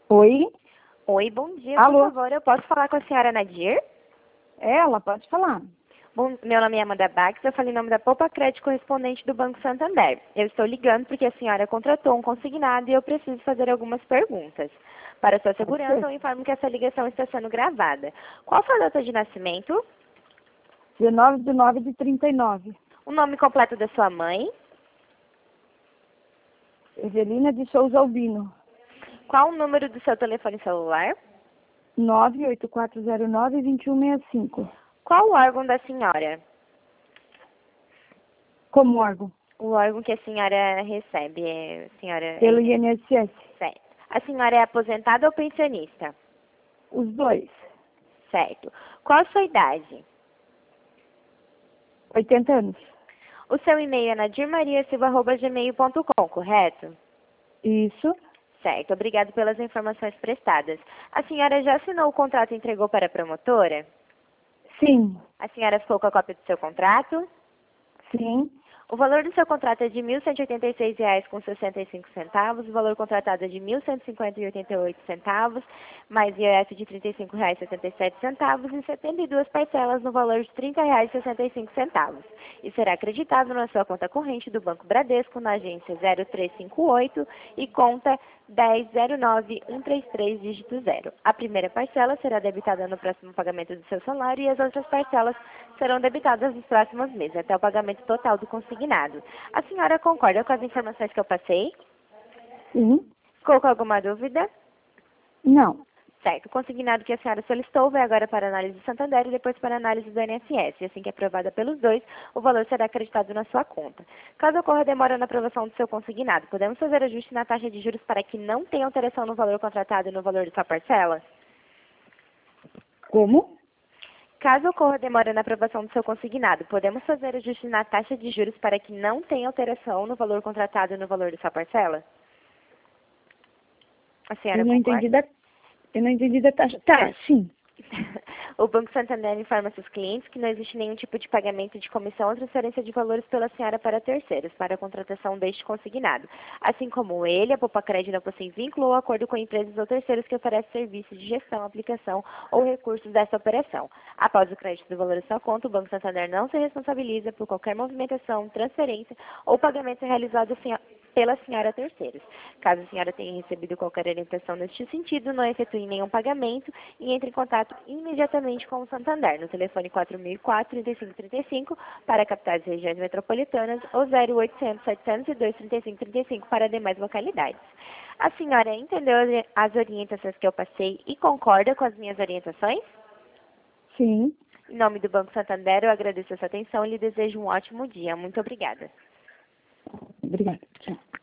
Oi? Oi, bom dia. Alô? Por favor, eu posso falar com a senhora Nadir? Ela pode falar. Bom, meu nome é Amanda Bax, eu falei em nome da Poupa Crédito correspondente do Banco Santander. Eu estou ligando porque a senhora contratou um consignado e eu preciso fazer algumas perguntas. Para sua segurança, eu informo que essa ligação está sendo gravada. Qual foi a data de nascimento? 19/9/39. O nome completo da sua mãe? Evelina de Souza Albino. Qual o número do seu telefone celular? 98409-2165. Qual o órgão da senhora? Como órgão? O órgão que a senhora recebe Pelo INSS. Certo. A senhora é aposentada ou pensionista? Os dois. Certo. Qual a sua idade? 80 anos. O seu e-mail é nadirmariasilva@gmail.com, correto? Isso. Certo. Obrigado pelas informações prestadas. A senhora já assinou o contrato e entregou para a promotora? Sim. A senhora ficou com a cópia do seu contrato? Sim. O valor do seu contrato é de R$ 1.186,65. O valor contratado é de R$ 1.150,88, mais IOF de R$ 35,77 e 72 parcelas no valor de R$ 30,65. E será acreditado na sua conta corrente do Banco Bradesco, na agência 0358 e conta 1009133, dígito 0. A primeira parcela será debitada no próximo pagamento do seu salário e as outras parcelas serão debitadas nos próximos meses, até o pagamento total do consignado. A senhora concorda com as informações que eu passei? Sim. Ficou com alguma dúvida? Não. Certo. O consignado que a senhora solicitou vai agora para a análise do Santander e depois para a análise do INSS. E assim que aprovada pelos dois, o valor será acreditado na sua conta. Caso ocorra demora na aprovação do seu consignado, podemos fazer ajuste na taxa de juros para que não tenha alteração no valor contratado e no valor de sua parcela? Como? Caso ocorra demora na aprovação do seu consignado, podemos fazer ajuste na taxa de juros para que não tenha alteração no valor contratado e no valor de sua parcela? A senhora concorda? Eu não entendi da taxa. Tá, sim. O Banco Santander informa seus clientes que não existe nenhum tipo de pagamento de comissão ou transferência de valores pela senhora para terceiros, para a contratação deste consignado. Assim como ele, a Poupa Crédito não possui vínculo ou acordo com empresas ou terceiros que oferecem serviços de gestão, aplicação ou recursos dessa operação. Após o crédito do valor da sua conta, o Banco Santander não se responsabiliza por qualquer movimentação, transferência ou pagamento realizado pela senhora a terceiros. Caso a senhora tenha recebido qualquer orientação neste sentido, não efetue nenhum pagamento e entre em contato imediatamente com o Santander no telefone 4004-3535 para capitais e regiões metropolitanas ou 0800-702-3535 para demais localidades. A senhora entendeu as orientações que eu passei e concorda com as minhas orientações? Sim. Em nome do Banco Santander, eu agradeço a sua atenção e lhe desejo um ótimo dia. Muito obrigada. Obrigada. Tchau.